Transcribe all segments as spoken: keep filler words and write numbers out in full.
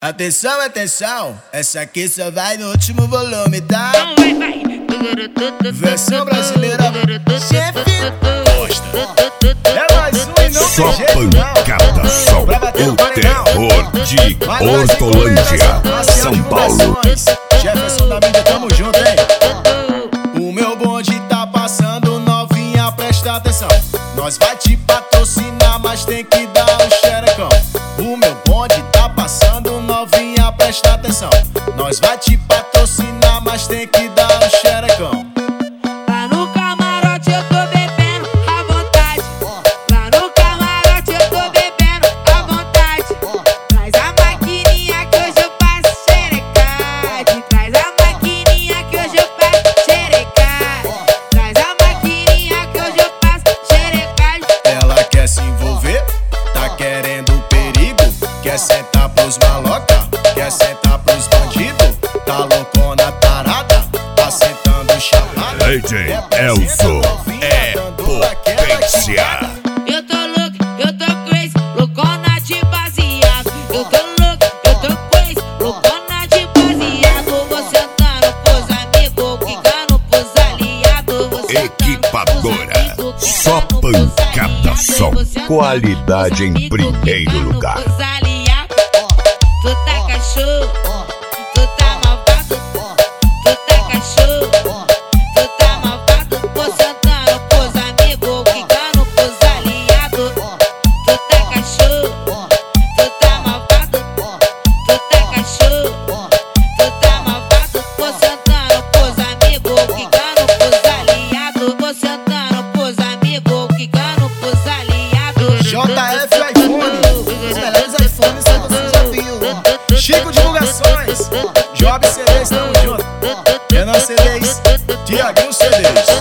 Atenção, atenção, essa aqui só vai no último volume, tá? Vai, vai. Versão brasileira, chefe Costa. É mais um e não Só tem jeito não. pancada, só Pra bater o no paredão. terror de Mas nós Hortolândia, São Paulo. Jefferson da mídia, tamo junto, hein? O meu bonde tá passando, novinha, presta atenção. Nós vai te patrocinar, mas tem que dar um xerecão. O meu bonde tá passando, novinha, presta atenção. Nós vai te patrocinar, mas tem que dar um xerecão. Lá no camarote eu tô bebendo à vontade. Lá no camarote eu tô bebendo à vontade. Traz a maquininha que hoje eu passo xerecade. Traz a maquininha que hoje eu passo xerecade. Traz a maquininha que hoje eu passo xerecade. Ela quer se envolver, tá querendo perigo. Quer sentar pros maloca, quer sentar pros bandidos. Tá loucona tarada, tá sentando chapada. D J Elzo é potência. Eu tô louco, eu tô crazy, loucona de baseado. Eu tô louco, eu tô crazy, loucona de baseado. Vou sentando pros amigos, quicando pros aliados. Vou sentando Equipadora, pros amigos, só quicando pros pancada, aliados. só Vou sentando qualidade pros em amigos, primeiro quicando lugar. pros aliados. Tu tá cachorro, tu tá malvado. Tu tá cachorro, tu tá malvado. Vou sentando pros amigos, quicando pros aliados. Tu tá cachorro, tu tá malvado. Tu tá cachorro, tu tá malvado. Vou sentando pros amigos, quicando pros aliados. Vou sentando pros amigos, quicando pros aliados. J F iPhone, os melhores iPhones que você já viu. Chico Divulgações, Job C Ds, tamo junto. Renan C Ds, Tiaguinho C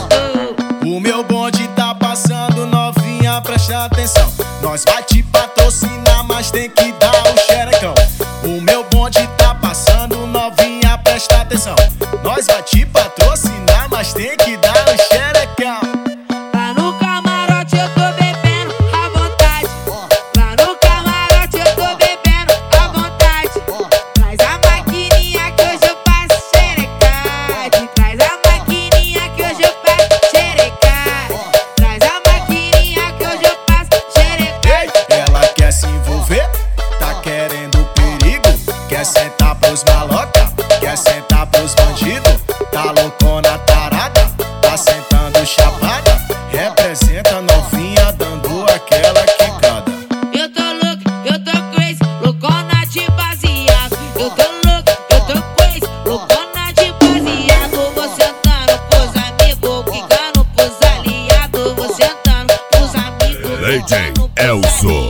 Ds. O meu bonde tá passando, novinha, presta atenção. Nós vai te patrocinar, mas tem que dar um xerecão. O meu bonde tá passando, novinha, presta atenção. Nós vai te patrocinar, mas tem que dar um xerecão. Lá no camarote eu tô bebendo à vontade. Lá no camarote eu tô bebendo à vontade. Traz a maquininha que hoje eu passo xerecade. Traz a maquininha que hoje eu passo xerecade. Traz a maquininha que hoje eu passo xerecade. Ela quer se envolver, tá querendo perigo. Quer sentar pros maloca, quer sentar pros bandidos. Tá loucona tarada, tá sentando chapada. Representa novinha dando aquela quicada. Eu tô louco, eu tô crazy, loucona de baseado. Eu tô louco, eu tô crazy, loucona de baseado. Vou sentando pros amigos, quicando pros aliados. Vou sentando pros amigos, D J quicando pros Elzo